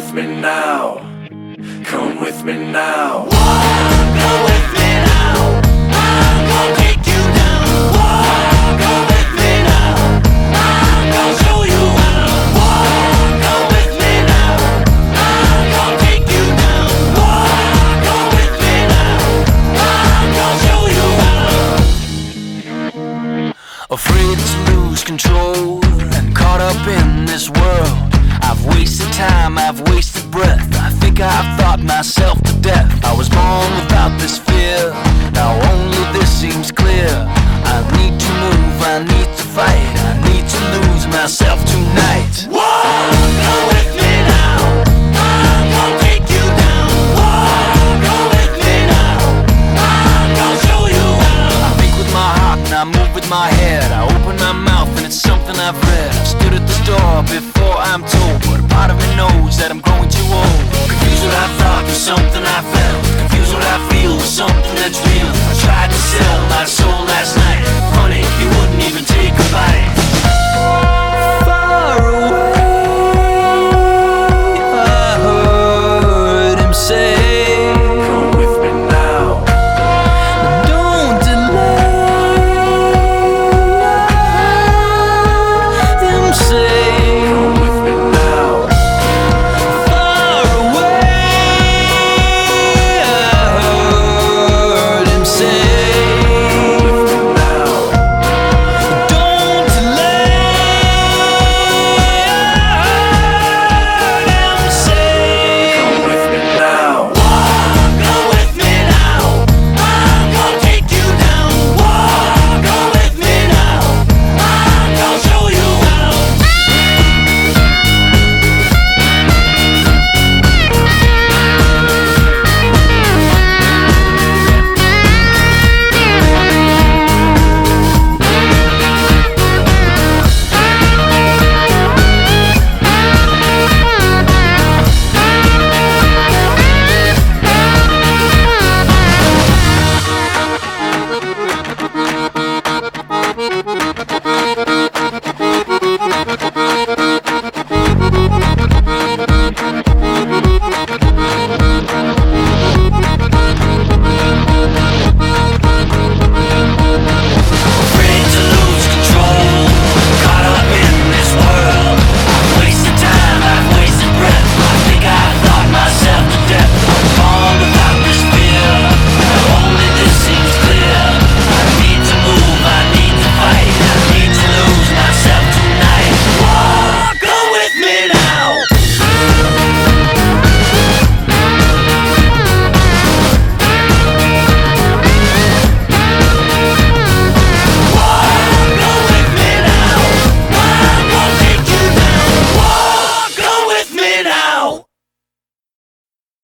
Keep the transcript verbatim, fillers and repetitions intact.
with me now. Come with me now. Walk, go with me now. I'm gonna take you down. Walk, go with me now. I'm gonna show you how. Walk, go with me now. I'm gonna take you down. Walk, go with me now. I'm gonna show you how. Afraid to lose control and caught up in this world. I've wasted time, I've wasted breath. I think I've thought myself to death. I was born without this fear. Now only this seems clear. I need to move, I need to fight. I need to lose myself tonight. Walk, go with me now. I'm gonna take you down. Walk, go with me now. I'm gonna show you how. I think with my heart and I move with my head. I open my mouth and it's something I've read. I've stood at this door before I'm told, but a part of me knows that I'm growing too old. Confused what I thought was something I felt. Confused what I feel was something that's real. I tried to sell my soul last night.